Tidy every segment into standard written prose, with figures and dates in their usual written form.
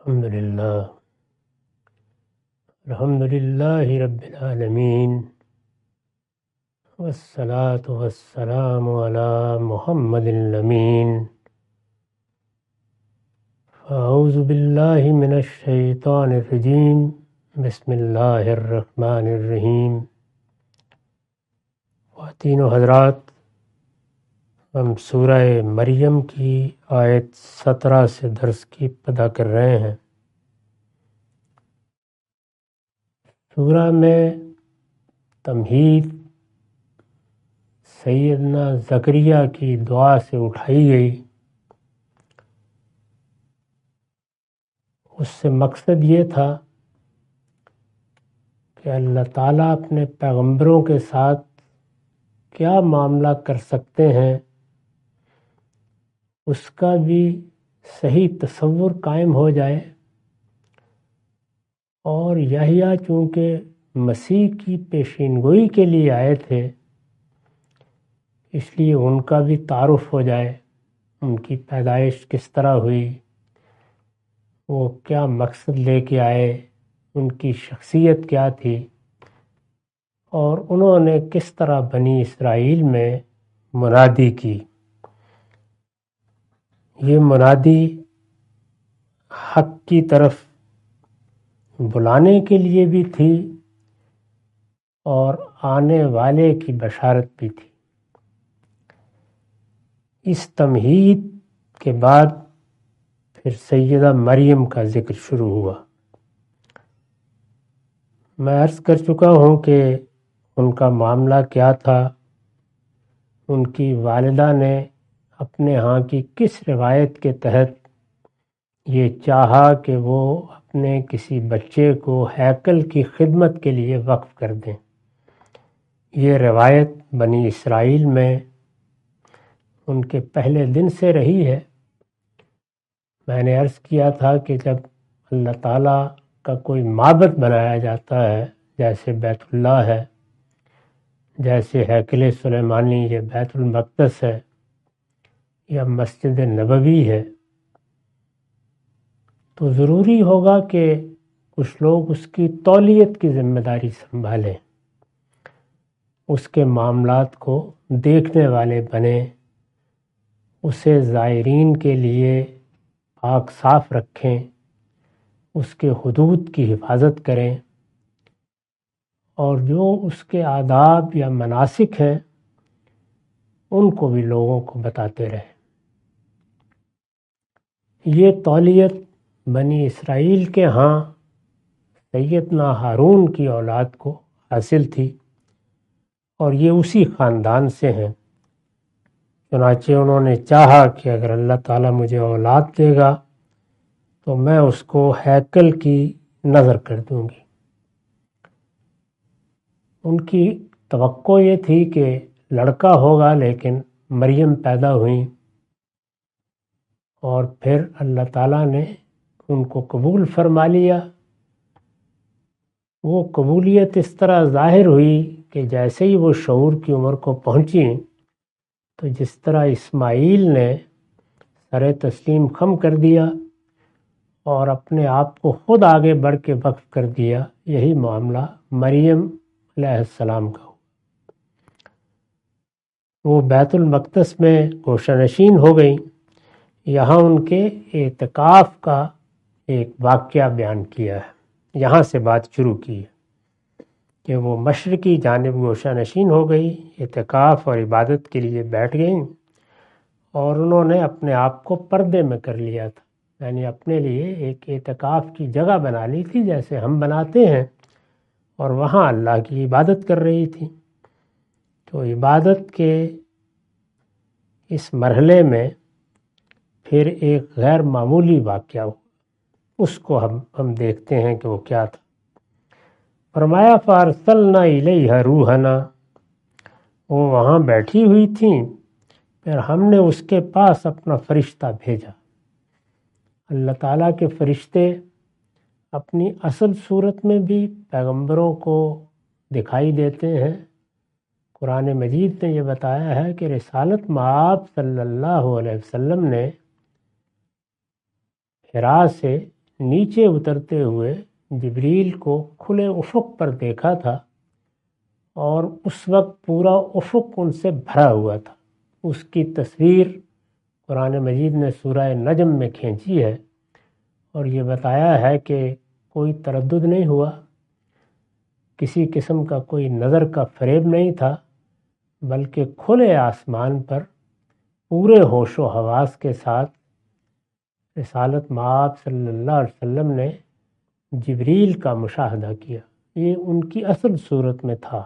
الحمدللہ رب العالمین والصلاة والسلام علی محمد الامین اعوذ باللہ من الشیطان الرجیم بسم اللہ الرحمن الرحیم۔ خواتین و حضرات، ہم سورہ مریم کی آیت 17 سے درس کی ابتدا کر رہے ہیں۔ سورہ میں تمہید سیدنا زکریا کی دعا سے اٹھائی گئی۔ اس سے مقصد یہ تھا کہ اللہ تعالیٰ اپنے پیغمبروں کے ساتھ کیا معاملہ کر سکتے ہیں، اس کا بھی صحیح تصور قائم ہو جائے، اور یحییٰ چونکہ مسیح کی پیشین گوئی کے لیے آئے تھے، اس لیے ان کا بھی تعارف ہو جائے، ان کی پیدائش کس طرح ہوئی، وہ کیا مقصد لے کے آئے، ان کی شخصیت کیا تھی، اور انہوں نے کس طرح بنی اسرائیل میں منادی کی۔ یہ منادی حق کی طرف بلانے کے لیے بھی تھی اور آنے والے کی بشارت بھی تھی۔ اس تمہید کے بعد پھر سیدہ مریم کا ذکر شروع ہوا۔ میں عرض کر چکا ہوں کہ ان کا معاملہ کیا تھا۔ ان کی والدہ نے اپنے ہاں کی کس روایت کے تحت یہ چاہا کہ وہ اپنے کسی بچے کو ہیکل کی خدمت کے لیے وقف کر دیں۔ یہ روایت بنی اسرائیل میں ان کے پہلے دن سے رہی ہے۔ میں نے عرض کیا تھا کہ جب اللہ تعالیٰ کا کوئی معبد بنایا جاتا ہے، جیسے بیت اللہ ہے، جیسے ہیکل سلیمانی یا بیت المقدس ہے، یا مسجد نبوی ہے، تو ضروری ہوگا کہ کچھ لوگ اس کی تولیت کی ذمہ داری سنبھالیں، اس کے معاملات کو دیکھنے والے بنیں، اسے زائرین کے لیے پاک صاف رکھیں، اس کے حدود کی حفاظت کریں، اور جو اس کے آداب یا مناسک ہیں ان کو بھی لوگوں کو بتاتے رہیں۔ یہ تولیت بنی اسرائیل کے ہاں سیدنا ہارون کی اولاد کو حاصل تھی، اور یہ اسی خاندان سے ہیں۔ چنانچہ انہوں نے چاہا کہ اگر اللہ تعالیٰ مجھے اولاد دے گا تو میں اس کو ہیکل کی نذر کر دوں گی۔ ان کی توقع یہ تھی کہ لڑکا ہوگا، لیکن مریم پیدا ہوئیں، اور پھر اللہ تعالیٰ نے ان کو قبول فرما لیا۔ وہ قبولیت اس طرح ظاہر ہوئی کہ جیسے ہی وہ شعور کی عمر کو پہنچی، تو جس طرح اسماعیل نے سر تسلیم خم کر دیا اور اپنے آپ کو خود آگے بڑھ کے وقف کر دیا، یہی معاملہ مریم علیہ السلام کا ہوا۔ وہ بیت المقدس میں گوشہ نشین ہو گئیں۔ یہاں ان کے اعتکاف کا ایک واقعہ بیان کیا ہے، یہاں سے بات شروع کی ہے کہ وہ مشرقی جانب گوشہ نشین ہو گئی، اعتکاف اور عبادت کے لیے بیٹھ گئیں، اور انہوں نے اپنے آپ کو پردے میں کر لیا تھا، یعنی اپنے لیے ایک اعتکاف کی جگہ بنا لی تھی جیسے ہم بناتے ہیں، اور وہاں اللہ کی عبادت کر رہی تھی۔ تو عبادت کے اس مرحلے میں پھر ایک غیر معمولی واقعہ ہوا، اس کو ہم دیکھتے ہیں کہ وہ کیا تھا۔ فرمایا فارسلنا الیہ روحنا، وہ وہاں بیٹھی ہوئی تھیں، پھر ہم نے اس کے پاس اپنا فرشتہ بھیجا۔ اللہ تعالیٰ کے فرشتے اپنی اصل صورت میں بھی پیغمبروں کو دکھائی دیتے ہیں۔ قرآن مجید نے یہ بتایا ہے کہ رسالت مآب صلی اللہ علیہ وسلم نے حرا سے نیچے اترتے ہوئے جبریل کو کھلے افق پر دیکھا تھا، اور اس وقت پورا افق ان سے بھرا ہوا تھا۔ اس کی تصویر قرآن مجید نے سورہ نجم میں کھینچی ہے، اور یہ بتایا ہے کہ کوئی تردد نہیں ہوا، کسی قسم کا کوئی نظر کا فریب نہیں تھا، بلکہ کھلے آسمان پر پورے ہوش و حواس کے ساتھ رسالت مآب صلی اللہ علیہ وسلم نے جبریل کا مشاہدہ کیا۔ یہ ان کی اصل صورت میں تھا۔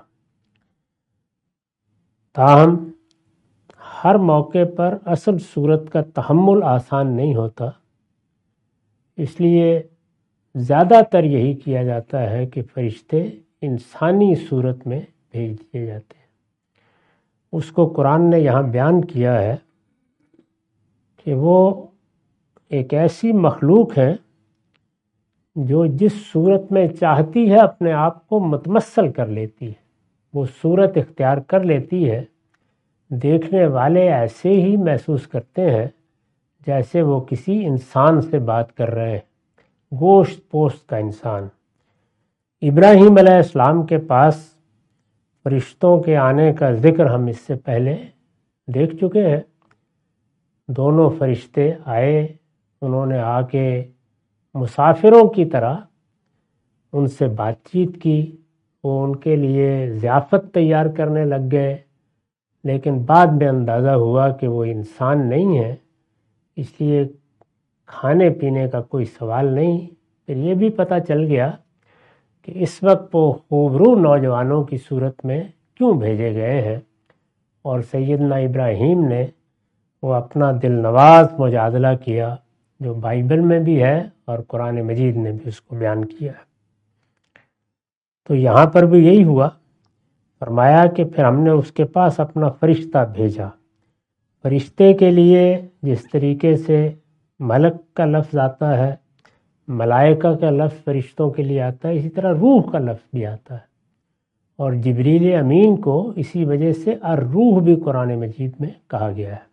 تاہم ہر موقع پر اصل صورت کا تحمل آسان نہیں ہوتا، اس لیے زیادہ تر یہی کیا جاتا ہے کہ فرشتے انسانی صورت میں بھیج دیے جاتے ہیں۔ اس کو قرآن نے یہاں بیان کیا ہے کہ وہ ایک ایسی مخلوق ہے جو جس صورت میں چاہتی ہے اپنے آپ کو متمثل کر لیتی ہے، وہ صورت اختیار کر لیتی ہے۔ دیکھنے والے ایسے ہی محسوس کرتے ہیں جیسے وہ کسی انسان سے بات کر رہے ہیں، گوشت پوست کا انسان۔ ابراہیم علیہ السلام کے پاس فرشتوں کے آنے کا ذکر ہم اس سے پہلے دیکھ چکے ہیں۔ دونوں فرشتے آئے، انہوں نے آ کے مسافروں کی طرح ان سے بات چیت کی، وہ ان کے لیے ضیافت تیار کرنے لگ گئے، لیکن بعد میں اندازہ ہوا کہ وہ انسان نہیں ہے، اس لیے کھانے پینے کا کوئی سوال نہیں۔ پھر یہ بھی پتہ چل گیا کہ اس وقت وہ خوبرو نوجوانوں کی صورت میں کیوں بھیجے گئے ہیں، اور سیدنا ابراہیم نے وہ اپنا دل نواز مجادلہ کیا، جو بائبل میں بھی ہے اور قرآن مجید نے بھی اس کو بیان کیا ہے۔ تو یہاں پر بھی یہی ہوا، فرمایا کہ پھر ہم نے اس کے پاس اپنا فرشتہ بھیجا۔ فرشتے کے لیے جس طریقے سے ملک کا لفظ آتا ہے، ملائکہ کا لفظ فرشتوں کے لیے آتا ہے، اسی طرح روح کا لفظ بھی آتا ہے، اور جبریل امین کو اسی وجہ سے الروح بھی قرآن مجید میں کہا گیا ہے۔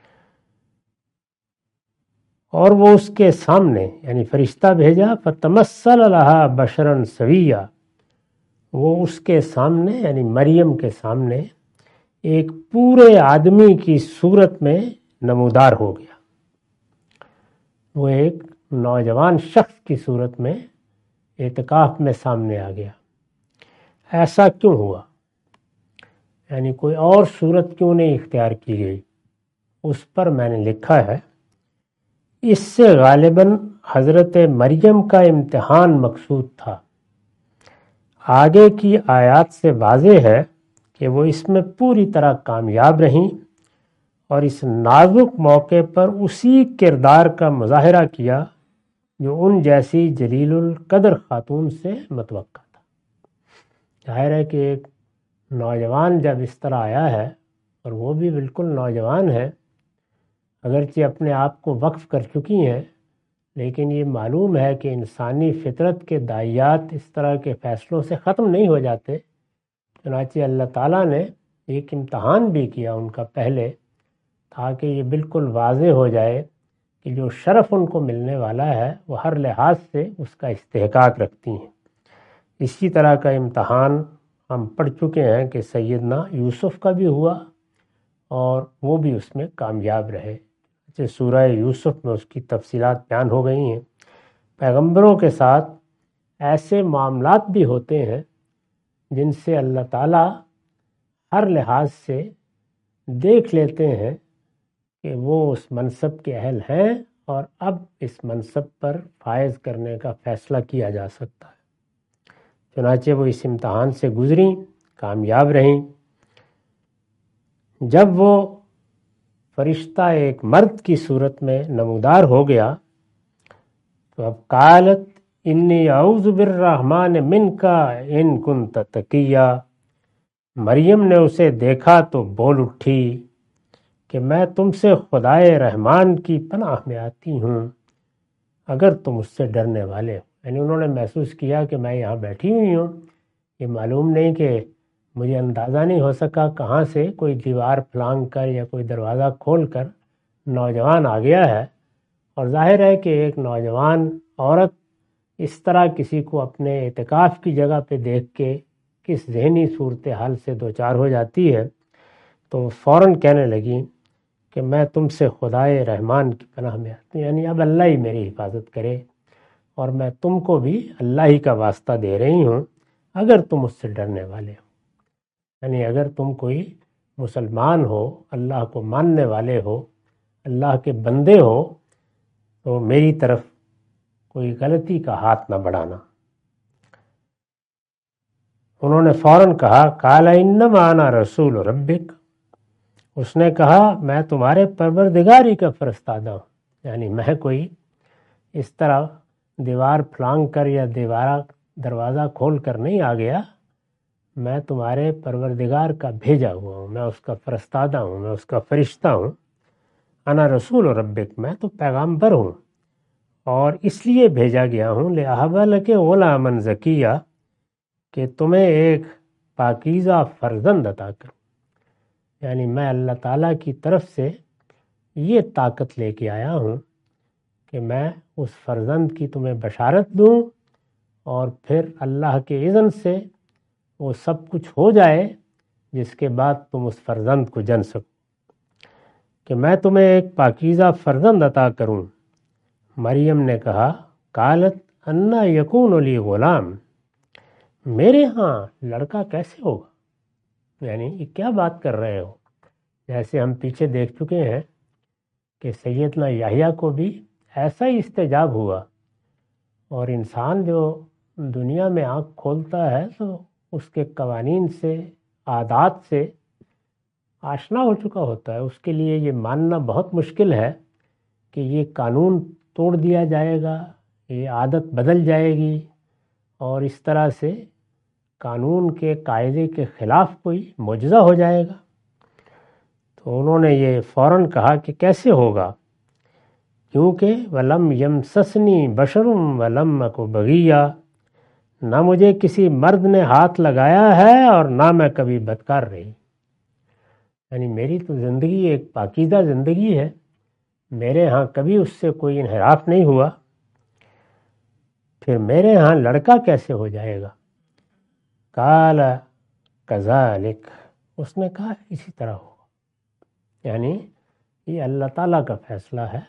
اور وہ اس کے سامنے یعنی فرشتہ بھیجا، فتمثل لہا بشرا سویا، وہ اس کے سامنے یعنی مریم کے سامنے ایک پورے آدمی کی صورت میں نمودار ہو گیا۔ وہ ایک نوجوان شخص کی صورت میں اعتکاف میں سامنے آ گیا۔ ایسا کیوں ہوا؟ یعنی کوئی اور صورت کیوں نہیں اختیار کی گئی؟ اس پر میں نے لکھا ہے، اس سے غالباً حضرت مریم کا امتحان مقصود تھا۔ آگے کی آیات سے واضح ہے کہ وہ اس میں پوری طرح کامیاب رہیں، اور اس نازک موقع پر اسی کردار کا مظاہرہ کیا جو ان جیسی جلیل القدر خاتون سے متوقع تھا۔ ظاہر ہے کہ ایک نوجوان جب اس طرح آیا ہے، اور وہ بھی بالکل نوجوان ہے، اگرچہ اپنے آپ کو وقف کر چکی ہیں، لیکن یہ معلوم ہے کہ انسانی فطرت کے داعیات اس طرح کے فیصلوں سے ختم نہیں ہو جاتے۔ چنانچہ اللہ تعالیٰ نے ایک امتحان بھی کیا ان کا پہلے، تاکہ یہ بالکل واضح ہو جائے کہ جو شرف ان کو ملنے والا ہے وہ ہر لحاظ سے اس کا استحقاق رکھتی ہیں۔ اسی طرح کا امتحان ہم پڑھ چکے ہیں کہ سیدنا یوسف کا بھی ہوا، اور وہ بھی اس میں کامیاب رہے۔ سورہ یوسف میں اس کی تفصیلات بیان ہو گئی ہیں۔ پیغمبروں کے ساتھ ایسے معاملات بھی ہوتے ہیں جن سے اللہ تعالیٰ ہر لحاظ سے دیکھ لیتے ہیں کہ وہ اس منصب کے اہل ہیں، اور اب اس منصب پر فائز کرنے کا فیصلہ کیا جا سکتا ہے۔ چنانچہ وہ اس امتحان سے گزریں، کامیاب رہیں۔ جب وہ فرشتہ ایک مرد کی صورت میں نمودار ہو گیا تو اب قالت انی اعوذ بالرحمن منک ان کنت تقیا، مریم نے اسے دیکھا تو بول اٹھی کہ میں تم سے خدائے رحمان کی پناہ میں آتی ہوں اگر تم اس سے ڈرنے والے ہو۔ یعنی انہوں نے محسوس کیا کہ میں یہاں بیٹھی ہوئی ہوں، یہ معلوم نہیں کہ مجھے اندازہ نہیں ہو سکا کہاں سے کوئی دیوار پھلانگ کر یا کوئی دروازہ کھول کر نوجوان آ گیا ہے، اور ظاہر ہے کہ ایک نوجوان عورت اس طرح کسی کو اپنے اعتکاف کی جگہ پہ دیکھ کے کس ذہنی صورتحال سے دوچار ہو جاتی ہے، تو فوراً کہنے لگی کہ میں تم سے خدائے رحمان کی پناہ میں آتی ہوں، یعنی اب اللہ ہی میری حفاظت کرے، اور میں تم کو بھی اللہ ہی کا واسطہ دے رہی ہوں اگر تم اس سے ڈرنے والے ہو، یعنی اگر تم کوئی مسلمان ہو، اللہ کو ماننے والے ہو، اللہ کے بندے ہو، تو میری طرف کوئی غلطی کا ہاتھ نہ بڑھانا۔ انہوں نے فوراً کہا قال انما انا رسول ربک، اس نے کہا میں تمہارے پروردگار ہی کا فرستادہ ہوں، یعنی میں کوئی اس طرح دیوار پھلانگ کر یا دروازہ کھول کر نہیں آ گیا، میں تمہارے پروردگار کا بھیجا ہوا ہوں، میں اس کا فرستادہ ہوں، میں اس کا فرشتہ ہوں۔ انا رسول ربک، میں تو پیغامبر ہوں، اور اس لیے بھیجا گیا ہوں لِأَهَبَ لَكَ غُلَامًا زَكِيًّا، کہ تمہیں ایک پاکیزہ فرزند عطا کروں، یعنی میں اللہ تعالیٰ کی طرف سے یہ طاقت لے کے آیا ہوں کہ میں اس فرزند کی تمہیں بشارت دوں، اور پھر اللہ کے اذن سے وہ سب کچھ ہو جائے جس کے بعد تم اس فرزند کو جن سکو، کہ میں تمہیں ایک پاکیزہ فرزند عطا کروں۔ مریم نے کہا قالت انا یکون لی غلام، میرے ہاں لڑکا کیسے ہوگا، یعنی یہ کیا بات کر رہے ہو؟ جیسے ہم پیچھے دیکھ چکے ہیں کہ سیدنا یحییٰ کو بھی ایسا ہی استجاب ہوا، اور انسان جو دنیا میں آنکھ کھولتا ہے تو اس کے قوانین سے، عادات سے آشنا ہو چکا ہوتا ہے، اس کے لیے یہ ماننا بہت مشکل ہے کہ یہ قانون توڑ دیا جائے گا، یہ عادت بدل جائے گی، اور اس طرح سے قانون کے قاعدے کے خلاف کوئی معجزہ ہو جائے گا۔ تو انہوں نے یہ فوراً کہا کہ کیسے ہوگا، کیونکہ وَلَمْ يَمْسَسْنِي بَشَرٌ وَلَمْ أَكُ بَغِيًّا، نہ مجھے کسی مرد نے ہاتھ لگایا ہے اور نہ میں کبھی بدکار رہی، یعنی میری تو زندگی ایک پاکیزہ زندگی ہے، میرے ہاں کبھی اس سے کوئی انحراف نہیں ہوا، پھر میرے ہاں لڑکا کیسے ہو جائے گا؟ قال کذالک، اس نے کہا اسی طرح ہوگا، یعنی یہ اللہ تعالیٰ کا فیصلہ ہے،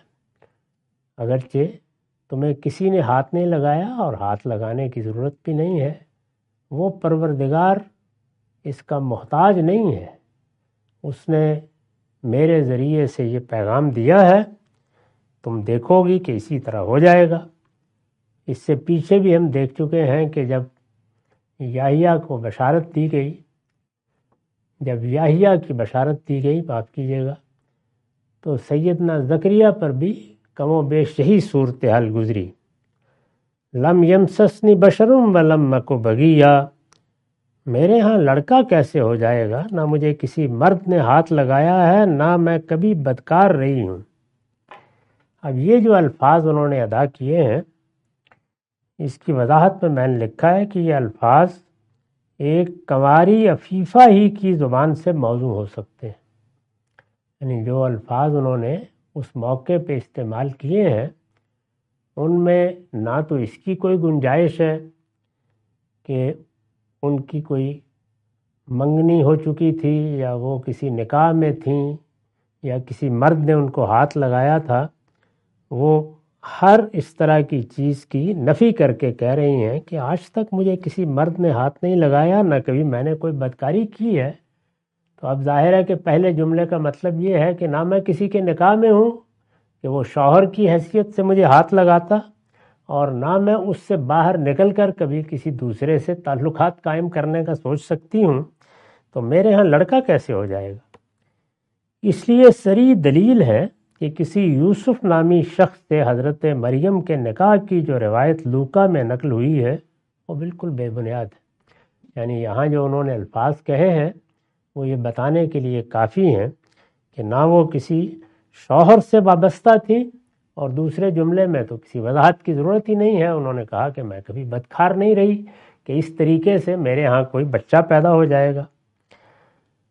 اگرچہ تمہیں کسی نے ہاتھ نہیں لگایا اور ہاتھ لگانے کی ضرورت بھی نہیں ہے، وہ پروردگار اس کا محتاج نہیں ہے، اس نے میرے ذریعے سے یہ پیغام دیا ہے، تم دیکھو گی کہ اسی طرح ہو جائے گا۔ اس سے پیچھے بھی ہم دیکھ چکے ہیں کہ جب یحییٰ کو بشارت دی گئی، جب یحییٰ کی بشارت دی گئی، معاف کیجیے گا، تو سیدنا زکریا پر بھی کم و بیش یہی صورتحال گزری، لم یمسسنی بشر ولم اک بغیا، میرے ہاں لڑکا کیسے ہو جائے گا، نہ مجھے کسی مرد نے ہاتھ لگایا ہے، نہ میں کبھی بدکار رہی ہوں۔ اب یہ جو الفاظ انہوں نے ادا کیے ہیں، اس کی وضاحت میں نے لکھا ہے کہ یہ الفاظ ایک کنواری عفیفہ ہی کی زبان سے موزوں ہو سکتے ہیں، یعنی جو الفاظ انہوں نے اس موقع پہ استعمال کیے ہیں ان میں نہ تو اس کی کوئی گنجائش ہے کہ ان کی کوئی منگنی ہو چکی تھی یا وہ کسی نکاح میں تھیں یا کسی مرد نے ان کو ہاتھ لگایا تھا، وہ ہر اس طرح کی چیز کی نفی کر کے کہہ رہی ہیں کہ آج تک مجھے کسی مرد نے ہاتھ نہیں لگایا، نہ کبھی میں نے کوئی بدکاری کی ہے۔ تو اب ظاہر ہے کہ پہلے جملے کا مطلب یہ ہے کہ نہ میں کسی کے نکاح میں ہوں کہ وہ شوہر کی حیثیت سے مجھے ہاتھ لگاتا، اور نہ میں اس سے باہر نکل کر کبھی کسی دوسرے سے تعلقات قائم کرنے کا سوچ سکتی ہوں، تو میرے ہاں لڑکا کیسے ہو جائے گا؟ اس لیے صریح دلیل ہے کہ کسی یوسف نامی شخص سے حضرت مریم کے نکاح کی جو روایت لوکا میں نقل ہوئی ہے وہ بالکل بے بنیاد ہے، یعنی یہاں جو انہوں نے الفاظ کہے ہیں وہ یہ بتانے کے لیے کافی ہیں کہ نہ وہ کسی شوہر سے وابستہ تھی، اور دوسرے جملے میں تو کسی وضاحت کی ضرورت ہی نہیں ہے، انہوں نے کہا کہ میں کبھی بدکار نہیں رہی کہ اس طریقے سے میرے ہاں کوئی بچہ پیدا ہو جائے گا۔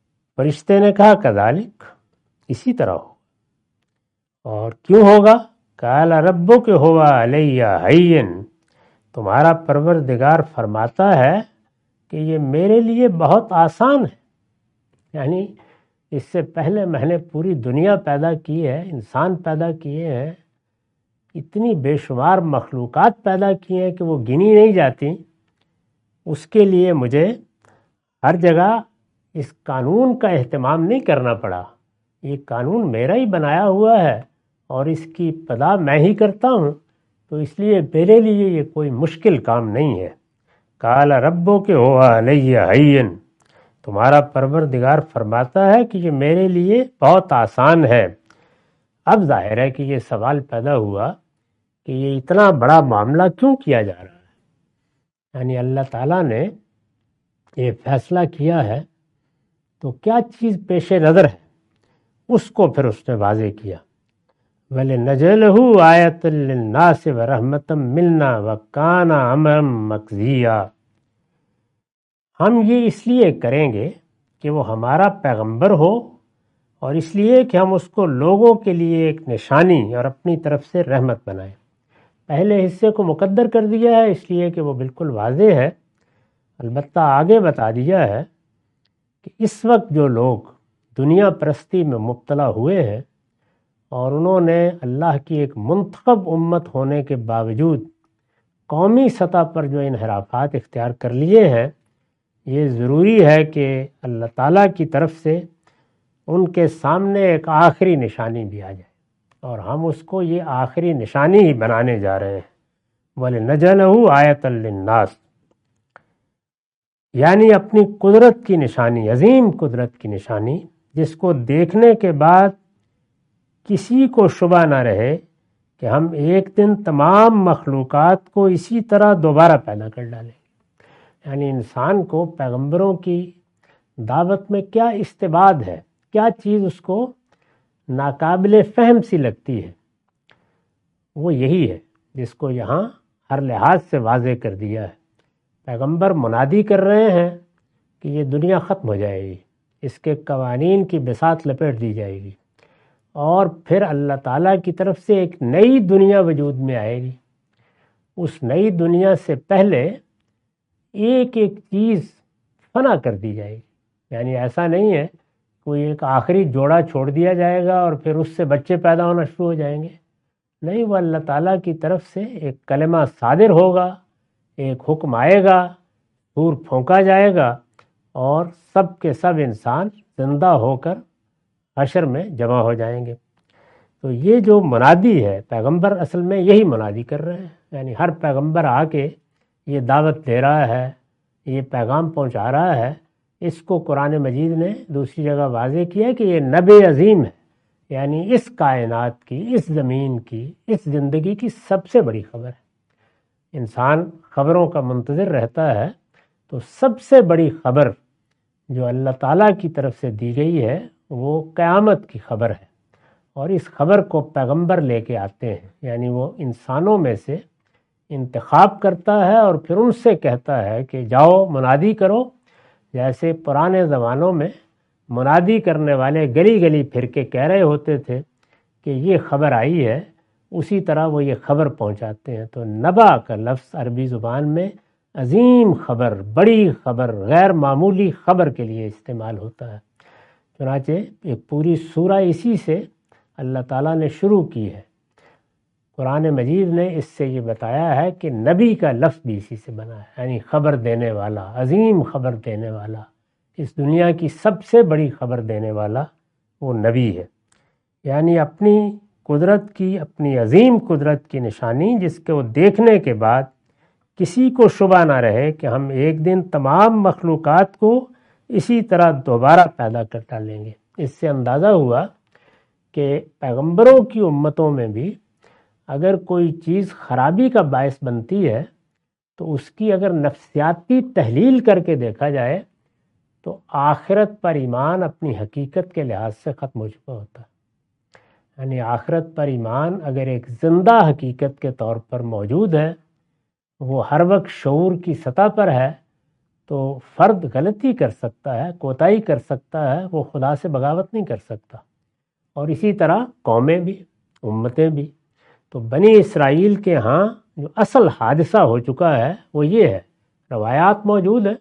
فرشتے نے کہا کذالک، اسی طرح ہو، اور کیوں ہوگا؟ قال ربک ہوا علیہ ہین، تمہارا پروردگار فرماتا ہے کہ یہ میرے لیے بہت آسان ہے، یعنی اس سے پہلے میں نے پوری دنیا پیدا کی ہے، انسان پیدا کیے ہیں، اتنی بے شمار مخلوقات پیدا کی ہیں کہ وہ گنی نہیں جاتی، اس کے لیے مجھے ہر جگہ اس قانون کا اہتمام نہیں کرنا پڑا، یہ قانون میرا ہی بنایا ہوا ہے اور اس کی ابتدا میں ہی کرتا ہوں، تو اس لیے میرے لیے یہ کوئی مشکل کام نہیں ہے۔ قال ربک ہوا علیہ ہین، تمہارا پروردگار فرماتا ہے کہ یہ میرے لیے بہت آسان ہے۔ اب ظاہر ہے کہ یہ سوال پیدا ہوا کہ یہ اتنا بڑا معاملہ کیوں کیا جا رہا ہے، یعنی اللہ تعالیٰ نے یہ فیصلہ کیا ہے تو کیا چیز پیش نظر ہے، اس کو پھر اس نے واضح کیا۔ وَلِنَجْعَلَهُ آیَةً لِلنَّاسِ وَرَحْمَةً مِّنَّا وَكَانَ أَمْرًا مَّقْضِيًّا، ہم یہ اس لیے کریں گے کہ وہ ہمارا پیغمبر ہو، اور اس لیے کہ ہم اس کو لوگوں کے لیے ایک نشانی اور اپنی طرف سے رحمت بنائیں۔ پہلے حصے کو مقدر کر دیا ہے اس لیے کہ وہ بالکل واضح ہے، البتہ آگے بتا دیا ہے کہ اس وقت جو لوگ دنیا پرستی میں مبتلا ہوئے ہیں اور انہوں نے اللہ کی ایک منتخب امت ہونے کے باوجود قومی سطح پر جو انحرافات اختیار کر لیے ہیں، یہ ضروری ہے کہ اللہ تعالیٰ کی طرف سے ان کے سامنے ایک آخری نشانی بھی آ جائے، اور ہم اس کو یہ آخری نشانی ہی بنانے جا رہے ہیں۔ وَلِنَجْعَلَهُ آیَةً لِلنَّاسِ، یعنی اپنی قدرت کی نشانی، عظیم قدرت کی نشانی، جس کو دیکھنے کے بعد کسی کو شبہ نہ رہے کہ ہم ایک دن تمام مخلوقات کو اسی طرح دوبارہ پیدا کر ڈالیں گے۔ یعنی انسان کو پیغمبروں کی دعوت میں کیا استبعاد ہے، کیا چیز اس کو ناقابل فہم سی لگتی ہے، وہ یہی ہے جس کو یہاں ہر لحاظ سے واضح کر دیا ہے۔ پیغمبر منادی کر رہے ہیں کہ یہ دنیا ختم ہو جائے گی، اس کے قوانین کی بساط لپیٹ دی جائے گی، اور پھر اللہ تعالیٰ کی طرف سے ایک نئی دنیا وجود میں آئے گی۔ اس نئی دنیا سے پہلے ایک ایک چیز فنا کر دی جائے گی، یعنی ایسا نہیں ہے کوئی ایک آخری جوڑا چھوڑ دیا جائے گا اور پھر اس سے بچے پیدا ہونا شروع ہو جائیں گے، نہیں، وہ اللہ تعالیٰ کی طرف سے ایک کلمہ صادر ہوگا، ایک حکم آئے گا، سور پھونکا جائے گا، اور سب کے سب انسان زندہ ہو کر حشر میں جمع ہو جائیں گے۔ تو یہ جو منادی ہے، پیغمبر اصل میں یہی منادی کر رہے ہیں، یعنی ہر پیغمبر آ کے یہ دعوت دے رہا ہے، یہ پیغام پہنچا رہا ہے۔ اس کو قرآن مجید نے دوسری جگہ واضح کیا کہ یہ نبی عظیم ہے، یعنی اس کائنات کی، اس زمین کی، اس زندگی کی سب سے بڑی خبر ہے۔ انسان خبروں کا منتظر رہتا ہے، تو سب سے بڑی خبر جو اللہ تعالیٰ کی طرف سے دی گئی ہے وہ قیامت کی خبر ہے، اور اس خبر کو پیغمبر لے کے آتے ہیں، یعنی وہ انسانوں میں سے انتخاب کرتا ہے اور پھر ان سے کہتا ہے کہ جاؤ منادی کرو، جیسے پرانے زمانوں میں منادی کرنے والے گلی گلی پھر کے کہہ رہے ہوتے تھے کہ یہ خبر آئی ہے، اسی طرح وہ یہ خبر پہنچاتے ہیں۔ تو نبا کا لفظ عربی زبان میں عظیم خبر، بڑی خبر، غیر معمولی خبر کے لیے استعمال ہوتا ہے۔ چنانچہ ایک پوری سورہ اسی سے اللہ تعالیٰ نے شروع کی ہے۔ قرآن مجید نے اس سے یہ بتایا ہے کہ نبی کا لفظ بھی اسی سے بنا ہے، یعنی خبر دینے والا، عظیم خبر دینے والا، اس دنیا کی سب سے بڑی خبر دینے والا وہ نبی ہے، یعنی اپنی قدرت کی، اپنی عظیم قدرت کی نشانی، جس کو دیکھنے کے بعد کسی کو شبہ نہ رہے کہ ہم ایک دن تمام مخلوقات کو اسی طرح دوبارہ پیدا کر ڈالیں گے۔ اس سے اندازہ ہوا کہ پیغمبروں کی امتوں میں بھی اگر کوئی چیز خرابی کا باعث بنتی ہے تو اس کی اگر نفسیاتی تحلیل کر کے دیکھا جائے تو آخرت پر ایمان اپنی حقیقت کے لحاظ سے ختم ہو چکا ہوتا ہے۔ یعنی آخرت پر ایمان اگر ایک زندہ حقیقت کے طور پر موجود ہے، وہ ہر وقت شعور کی سطح پر ہے، تو فرد غلطی کر سکتا ہے، کوتاہی کر سکتا ہے، وہ خدا سے بغاوت نہیں کر سکتا، اور اسی طرح قومیں بھی، امتیں بھی۔ تو بنی اسرائیل کے ہاں جو اصل حادثہ ہو چکا ہے وہ یہ ہے، روایات موجود ہیں،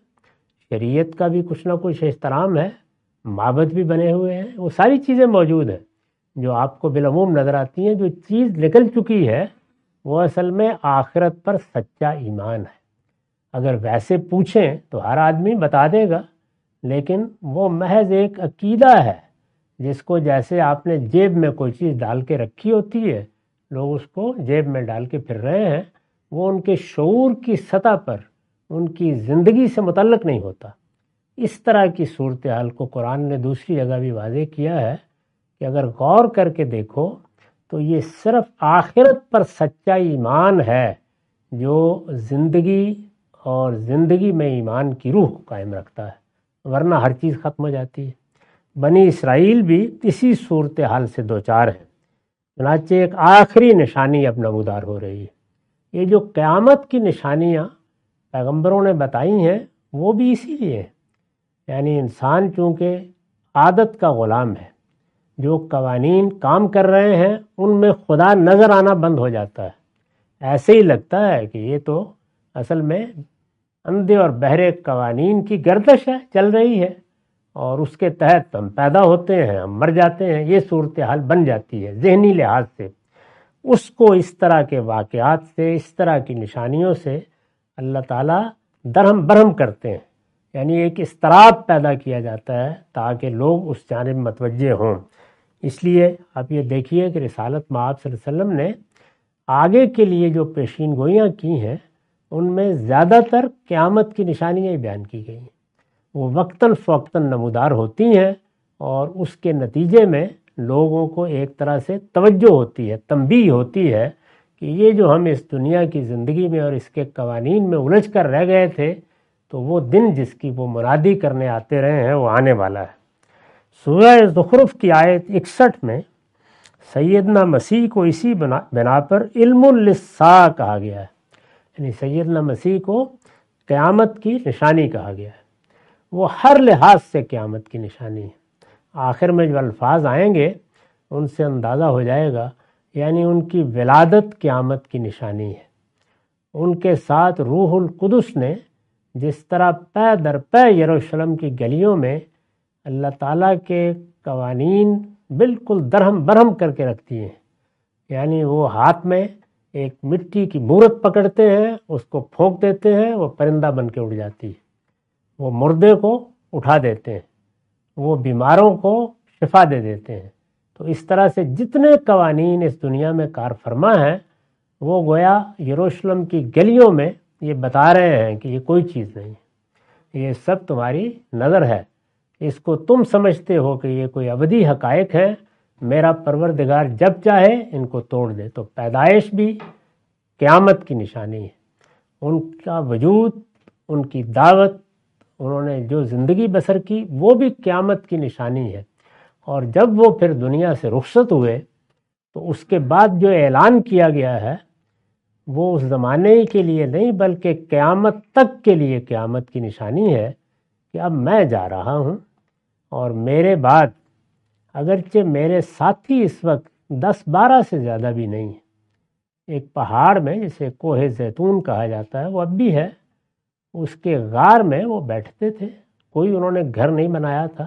شریعت کا بھی کچھ نہ کچھ احترام ہے، معبد بھی بنے ہوئے ہیں، وہ ساری چیزیں موجود ہیں جو آپ کو بالعموم نظر آتی ہیں۔ جو چیز نکل چکی ہے وہ اصل میں آخرت پر سچا ایمان ہے۔ اگر ویسے پوچھیں تو ہر آدمی بتا دے گا، لیکن وہ محض ایک عقیدہ ہے جس کو جیسے آپ نے جیب میں کوئی چیز ڈال کے رکھی ہوتی ہے، لوگ اس کو جیب میں ڈال کے پھر رہے ہیں، وہ ان کے شعور کی سطح پر ان کی زندگی سے متعلق نہیں ہوتا۔ اس طرح کی صورتحال کو قرآن نے دوسری جگہ بھی واضح کیا ہے کہ اگر غور کر کے دیکھو تو یہ صرف آخرت پر سچا ایمان ہے جو زندگی اور زندگی میں ایمان کی روح قائم رکھتا ہے، ورنہ ہر چیز ختم ہو جاتی ہے۔ بنی اسرائیل بھی اسی صورتحال سے دوچار ہیں، چنانچہ ایک آخری نشانی اب نمودار ہو رہی ہے۔ یہ جو قیامت کی نشانیاں پیغمبروں نے بتائی ہیں وہ بھی اسی لیے ہیں، یعنی انسان چونکہ عادت کا غلام ہے، جو قوانین کام کر رہے ہیں ان میں خدا نظر آنا بند ہو جاتا ہے۔ ایسے ہی لگتا ہے کہ یہ تو اصل میں اندھے اور بہرے قوانین کی گردش ہے، چل رہی ہے، اور اس کے تحت ہم پیدا ہوتے ہیں، ہم مر جاتے ہیں۔ یہ صورتحال بن جاتی ہے ذہنی لحاظ سے۔ اس کو اس طرح کے واقعات سے، اس طرح کی نشانیوں سے اللہ تعالیٰ درہم برہم کرتے ہیں، یعنی ایک اضطراب پیدا کیا جاتا ہے تاکہ لوگ اس جانب متوجہ ہوں۔ اس لیے آپ یہ دیکھیے کہ رسالت مآب صلی اللہ علیہ وسلم نے آگے کے لیے جو پیشین گوئیاں کی ہیں ان میں زیادہ تر قیامت کی نشانیاں ہی بیان کی گئی ہیں۔ وہ وقتاً فوقتاً نمودار ہوتی ہیں اور اس کے نتیجے میں لوگوں کو ایک طرح سے توجہ ہوتی ہے، تنبیہ ہوتی ہے کہ یہ جو ہم اس دنیا کی زندگی میں اور اس کے قوانین میں الجھ کر رہ گئے تھے تو وہ دن جس کی وہ منادی کرنے آتے رہے ہیں وہ آنے والا ہے۔ سورہ زخرف کی آیت 61 میں سیدنا مسیح کو اسی بنا پر علم للساعہ کہا گیا ہے، یعنی سیدنا مسیح کو قیامت کی نشانی کہا گیا ہے۔ وہ ہر لحاظ سے قیامت کی نشانی ہے۔ آخر میں جو الفاظ آئیں گے ان سے اندازہ ہو جائے گا، یعنی ان کی ولادت قیامت کی نشانی ہے۔ ان کے ساتھ روح القدس نے جس طرح پے در پے یروشلم کی گلیوں میں اللہ تعالیٰ کے قوانین بالکل درہم برہم کر کے رکھ دیے ہیں، یعنی وہ ہاتھ میں ایک مٹی کی مورت پکڑتے ہیں، اس کو پھونک دیتے ہیں، وہ پرندہ بن کے اڑ جاتی ہے، وہ مردے کو اٹھا دیتے ہیں، وہ بیماروں کو شفا دے دیتے ہیں۔ تو اس طرح سے جتنے قوانین اس دنیا میں کار فرما ہیں وہ گویا یروشلم کی گلیوں میں یہ بتا رہے ہیں کہ یہ کوئی چیز نہیں ہے، یہ سب تمہاری نظر ہے، اس کو تم سمجھتے ہو کہ یہ کوئی ابدی حقائق ہے، میرا پروردگار جب چاہے ان کو توڑ دے۔ تو پیدائش بھی قیامت کی نشانی ہے، ان کا وجود، ان کی دعوت، انہوں نے جو زندگی بسر کی وہ بھی قیامت کی نشانی ہے۔ اور جب وہ پھر دنیا سے رخصت ہوئے تو اس کے بعد جو اعلان کیا گیا ہے وہ اس زمانے کے لیے نہیں بلکہ قیامت تک کے لیے قیامت کی نشانی ہے کہ اب میں جا رہا ہوں، اور میرے بعد اگرچہ میرے ساتھی اس وقت 10-12 سے زیادہ بھی نہیں ہیں۔ ایک پہاڑ میں جسے کوہ زیتون کہا جاتا ہے وہ اب بھی ہے، اس کے غار میں وہ بیٹھتے تھے، کوئی انہوں نے گھر نہیں بنایا تھا،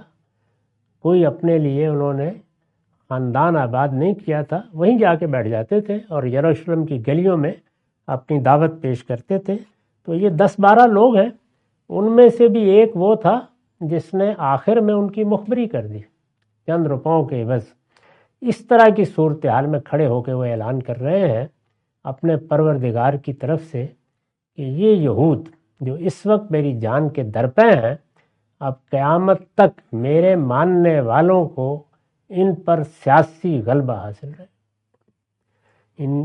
کوئی اپنے لیے انہوں نے خاندان آباد نہیں کیا تھا، وہیں جا کے بیٹھ جاتے تھے اور یروشلم کی گلیوں میں اپنی دعوت پیش کرتے تھے۔ تو یہ 10-12 لوگ ہیں، ان میں سے بھی ایک وہ تھا جس نے آخر میں ان کی مخبری کر دی چند روپوں کے عوض۔ اس طرح کی صورتحال میں کھڑے ہو کے وہ اعلان کر رہے ہیں اپنے پروردگار کی طرف سے کہ یہ یہود جو اس وقت میری جان کے درپے ہیں، اب قیامت تک میرے ماننے والوں کو ان پر سیاسی غلبہ حاصل رہے۔ ان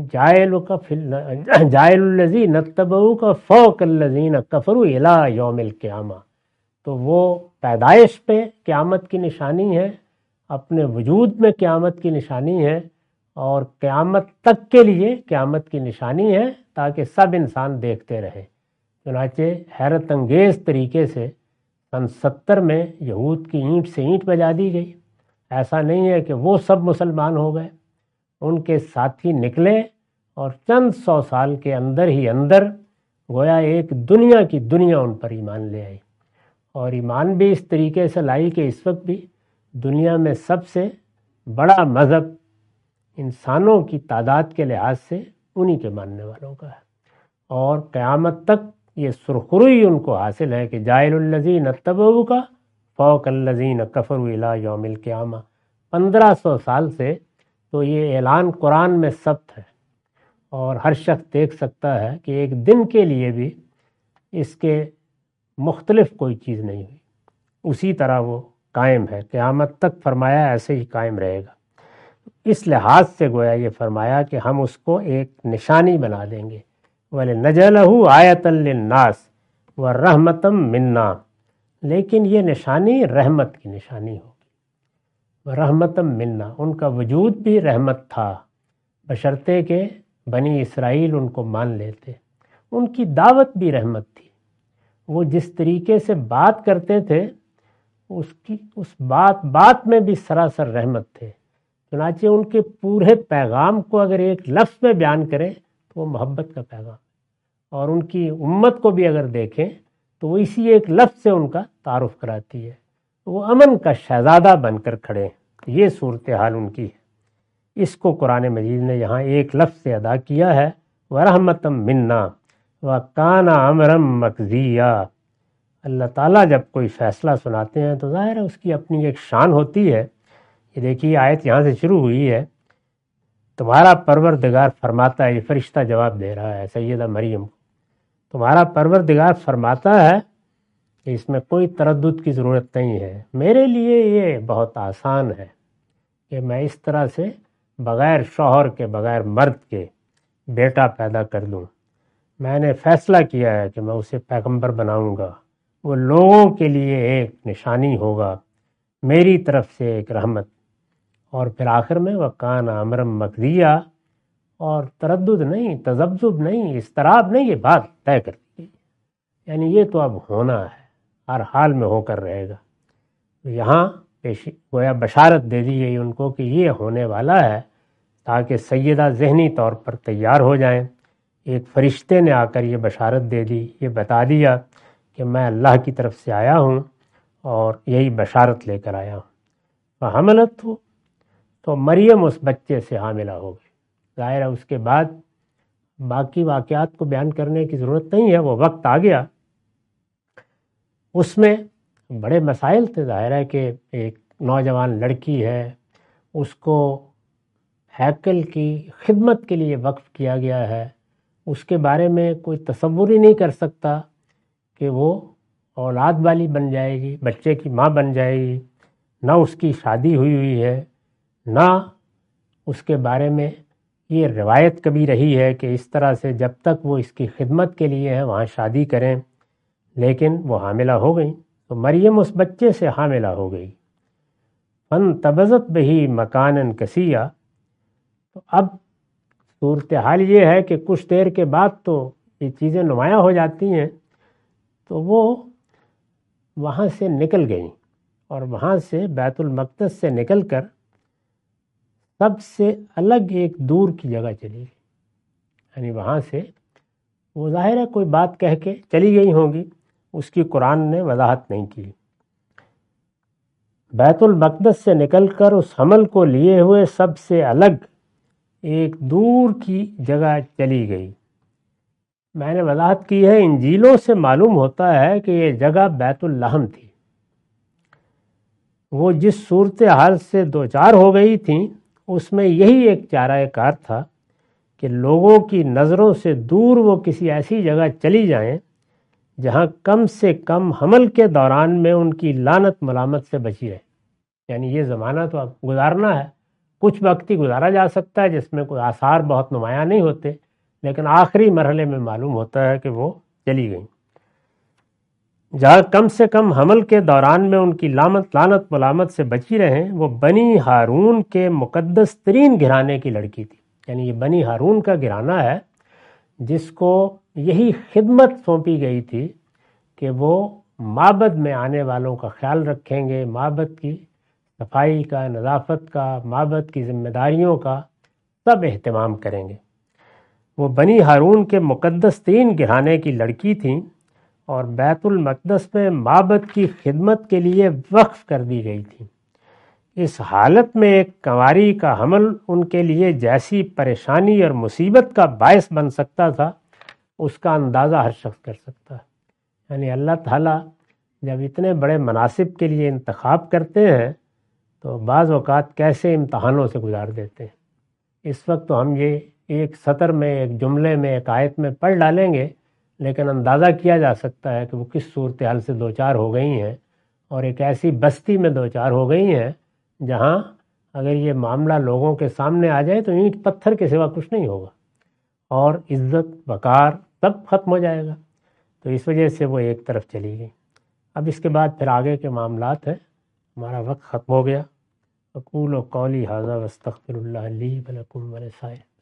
جائل الذین اتبعوک فوق الذین کفروا الی یوم القیامہ۔ تو وہ پیدائش پہ قیامت کی نشانی ہے، اپنے وجود میں قیامت کی نشانی ہے، اور قیامت تک کے لیے قیامت کی نشانی ہے تاکہ سب انسان دیکھتے رہیں۔ چنانچہ حیرت انگیز طریقے سے سن 70 میں یہود کی اینٹ سے اینٹ بجا دی گئی۔ ایسا نہیں ہے کہ وہ سب مسلمان ہو گئے، ان کے ساتھی نکلے اور چند 100 سال کے اندر ہی اندر گویا ایک دنیا کی دنیا ان پر ایمان لے آئی، اور ایمان بھی اس طریقے سے لائی کہ اس وقت بھی دنیا میں سب سے بڑا مذہب انسانوں کی تعداد کے لحاظ سے انہی کے ماننے والوں کا ہے، اور قیامت تک یہ سرخروئی ان کو حاصل ہے کہ جاعل الذین اتبعوک فوق الذین کفروا الی یوم القیامہ۔ 1500 سال سے تو یہ اعلان قرآن میں ثبت ہے، اور ہر شخص دیکھ سکتا ہے کہ ایک دن کے لیے بھی اس کے مختلف کوئی چیز نہیں ہوئی، اسی طرح وہ قائم ہے، قیامت تک فرمایا ایسے ہی قائم رہے گا۔ اس لحاظ سے گویا یہ فرمایا کہ ہم اس کو ایک نشانی بنا دیں گے، وَلِنَجْعَلَهُ آیَةً لِلنَّاسِ وَرَحْمَةً مِنَّا، لیکن یہ نشانی رحمت کی نشانی ہوگی، وَرَحْمَةً مِنَّا، ان کا وجود بھی رحمت تھا، بشرطے کہ بنی اسرائیل ان کو مان لیتے، ان کی دعوت بھی رحمت تھی، وہ جس طریقے سے بات کرتے تھے اس بات میں بھی سراسر رحمت تھے، چنانچہ ان کے پورے پیغام کو اگر ایک لفظ میں بیان کریں تو وہ محبت کا پیغام، اور ان کی امت کو بھی اگر دیکھیں تو وہ اسی ایک لفظ سے ان کا تعارف کراتی ہے، وہ امن کا شہزادہ بن کر کھڑے ہیں، یہ صورتحال ان کی ہے۔ اس کو قرآن مجید نے یہاں ایک لفظ سے ادا کیا ہے، وَرَحْمَةً مِنَّا وَكَانَ أَمْرًا مَقْضِيًّا۔ اللہ تعالیٰ جب کوئی فیصلہ سناتے ہیں تو ظاہر ہے اس کی اپنی ایک شان ہوتی ہے۔ یہ دیکھیے آیت یہاں سے شروع ہوئی ہے، تمہارا پروردگار فرماتا ہے، یہ فرشتہ جواب دے رہا ہے سیدہ مریم کو، تمہارا پروردگار فرماتا ہے کہ اس میں کوئی تردد کی ضرورت نہیں ہے، میرے لیے یہ بہت آسان ہے کہ میں اس طرح سے بغیر شوہر کے بغیر مرد کے بیٹا پیدا کر دوں، میں نے فیصلہ کیا ہے کہ میں اسے پیغمبر بناؤں گا، وہ لوگوں کے لیے ایک نشانی ہوگا، میری طرف سے ایک رحمت، اور پھر آخر میں وَكَانَ أَمْرًا مَقْضِيًّا، اور تردد نہیں، تذبذب نہیں، اضطراب نہیں، یہ بات طے کر دی گئی، یعنی یہ تو اب ہونا ہے، ہر حال میں ہو کر رہے گا۔ یہاں گویا بشارت دے دی گئی ان کو کہ یہ ہونے والا ہے، تاکہ سیدہ ذہنی طور پر تیار ہو جائیں۔ ایک فرشتے نے آ کر یہ بشارت دے دی، یہ بتا دیا کہ میں اللہ کی طرف سے آیا ہوں اور یہی بشارت لے کر آیا ہوں۔ فحملت، تو مریم اس بچے سے حاملہ ہو گئی۔ ظاہر ہے اس کے بعد باقی واقعات کو بیان کرنے کی ضرورت نہیں ہے، وہ وقت آ گیا، اس میں بڑے مسائل تھے۔ ظاہر ہے کہ ایک نوجوان لڑکی ہے، اس کو ہیکل کی خدمت کے لیے وقف کیا گیا ہے، اس کے بارے میں کوئی تصور ہی نہیں کر سکتا کہ وہ اولاد والی بن جائے گی، بچے کی ماں بن جائے گی، نہ اس کی شادی ہوئی ہے، نہ اس کے بارے میں یہ روایت کبھی رہی ہے کہ اس طرح سے جب تک وہ اس کی خدمت کے لیے ہے وہاں شادی کریں، لیکن وہ حاملہ ہو گئی، تو مریم اس بچے سے حاملہ ہو گئی۔ فانتبذت بہ مکانا قصیا، تو اب صورتحال یہ ہے کہ کچھ دیر کے بعد تو یہ چیزیں نمایاں ہو جاتی ہیں، تو وہ وہاں سے نکل گئیں، اور وہاں سے بیت المقدس سے نکل کر سب سے الگ ایک دور کی جگہ چلی گئی، یعنی وہاں سے وہ ظاہر ہے کوئی بات کہہ کے چلی گئی ہوں گی، اس کی قرآن نے وضاحت نہیں کی۔ بیت المقدس سے نکل کر اس حمل کو لیے ہوئے سب سے الگ ایک دور کی جگہ چلی گئی۔ میں نے وضاحت کی ہے، انجیلوں سے معلوم ہوتا ہے کہ یہ جگہ بیت اللحم تھی۔ وہ جس صورتحال سے دوچار ہو گئی تھیں اس میں یہی ایک چارہ کار تھا کہ لوگوں کی نظروں سے دور وہ کسی ایسی جگہ چلی جائیں جہاں کم سے کم حمل کے دوران میں ان کی لعنت ملامت سے بچی رہے، یعنی یہ زمانہ تو اب گزارنا ہے، کچھ وقت ہی گزارا جا سکتا ہے جس میں کوئی آثار بہت نمایاں نہیں ہوتے، لیکن آخری مرحلے میں معلوم ہوتا ہے کہ وہ چلی گئیں، جہاں کم سے کم حمل کے دوران میں ان کی لعنت ملامت سے بچی رہیں۔ وہ بنی ہارون کے مقدس ترین گھرانے کی لڑکی تھی، یعنی یہ بنی ہارون کا گھرانہ ہے جس کو یہی خدمت سونپی گئی تھی کہ وہ معبد میں آنے والوں کا خیال رکھیں گے، معبد کی صفائی کا، نظافت کا، معبد کی ذمہ داریوں کا سب اہتمام کریں گے۔ وہ بنی ہارون کے مقدس ترین گھرانے کی لڑکی تھیں اور بیت المقدس میں معبد کی خدمت کے لیے وقف کر دی گئی تھیں۔ اس حالت میں ایک کنواری کا حمل ان کے لیے جیسی پریشانی اور مصیبت کا باعث بن سکتا تھا، اس کا اندازہ ہر شخص کر سکتا ہے۔ یعنی اللہ تعالیٰ جب اتنے بڑے مناصب کے لیے انتخاب کرتے ہیں تو بعض اوقات کیسے امتحانوں سے گزار دیتے ہیں۔ اس وقت تو ہم یہ ایک سطر میں، ایک جملے میں، ایک آیت میں پڑھ ڈالیں گے، لیکن اندازہ کیا جا سکتا ہے کہ وہ کس صورتحال سے دوچار ہو گئی ہیں، اور ایک ایسی بستی میں دوچار ہو گئی ہیں جہاں اگر یہ معاملہ لوگوں کے سامنے آ جائے تو اینٹ پتھر کے سوا کچھ نہیں ہوگا، اور عزت وقار سب ختم ہو جائے گا۔ تو اس وجہ سے وہ ایک طرف چلی گئی۔ اب اس کے بعد پھر آگے کے معاملات ہیں۔ ہمارا وقت ختم ہو گیا۔ اقول قولی ھذا واستغفر اللہ لی ولکم ولسائر